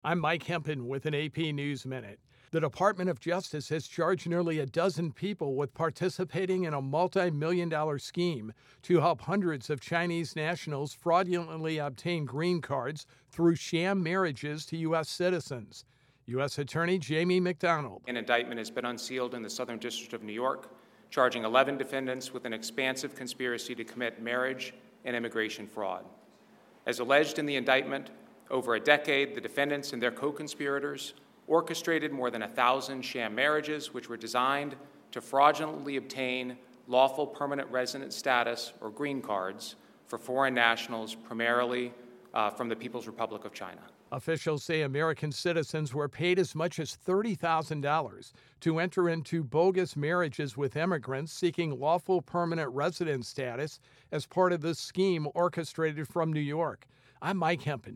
I'm Mike Hempen with an AP News Minute. The Department of Justice has charged nearly a dozen people with participating in a multi-million-dollar scheme to help hundreds of Chinese nationals fraudulently obtain green cards through sham marriages to U.S. citizens. U.S. Attorney Jamie McDonald. An indictment has been unsealed in the Southern District of New York, charging 11 defendants with an expansive conspiracy to commit marriage and immigration fraud. As alleged in the indictment, over a decade, the defendants and their co-conspirators orchestrated more than 1,000 sham marriages, which were designed to fraudulently obtain lawful permanent resident status, or green cards, for foreign nationals, primarily from the People's Republic of China. Officials say American citizens were paid as much as $30,000 to enter into bogus marriages with immigrants seeking lawful permanent resident status as part of this scheme orchestrated from New York. I'm Mike Hempen.